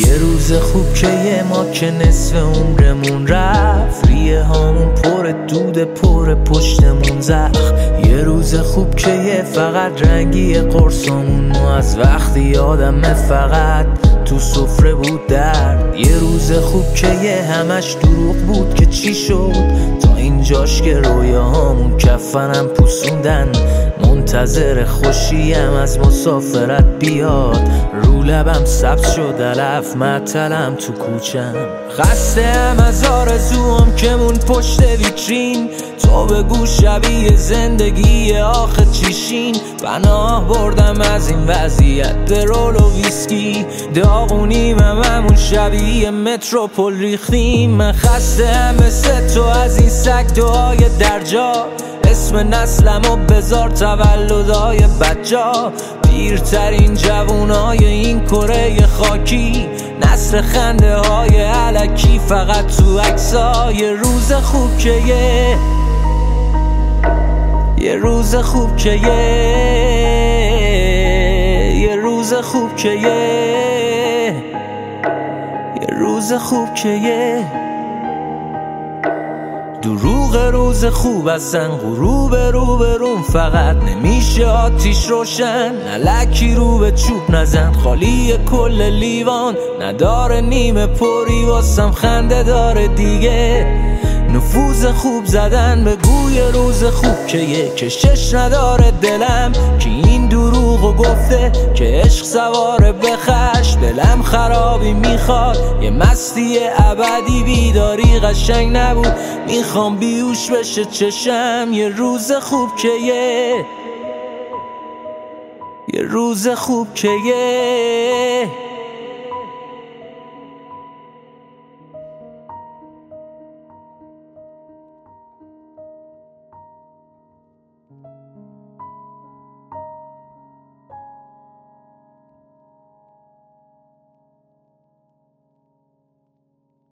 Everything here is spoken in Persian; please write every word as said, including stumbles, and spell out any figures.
یه روز خوب که یه ما که نصف عمرمون رفت، ریه هامون پر دود پر پشتمون زخم. یه روز خوب که یه فقط رنگی قرصمون و از وقتی یادم فقط تو سفره بود درد. یه روز خوب که یه همش دروغ بود که چی شد تا اینجاش که رویاهامون کفنم پوسوندن. منتظر خوشیم از مسافرت بیاد، رو لبم سبز شد علف معطلم تو کوچم. خسته‌ام از آرزوام که مون پشت ویترین، تو بگو شبیه زندگی آخه چیشین. پناه بردم از این وضعیت درول و ویسکی، داغونیم هممون شبیه متروپول ریختیم. من خسته‌ام مثل تو از این سگ دعای درجا، اسم نسلمو بذار تولدای بچا. پیرترین جوونای این کره خاکی، نسل خنده های علکی فقط تو عکسا. یه روز خوب که یه یه روز خوب که یه یه روز خوب که یه یه روز خوب که یه دروغ روز خوب اصلا غروب رو به روم، فقط نمیشه آتیش روشن. نلکی رو به چوب نزن، خالی کل لیوان نداره نیمه پری واسم خنده داره دیگه. نفوذ خوب زدن به گوی روز خوب که یه کشش نداره دلم، که این دروغو گفته که عشق سواره به خشم. دلم خرابی میخواد یه مستی ابدی، بیداری قشنگ نبود میخوام بیوش بشه چشم. یه روز خوب که یه یه روز خوب که یه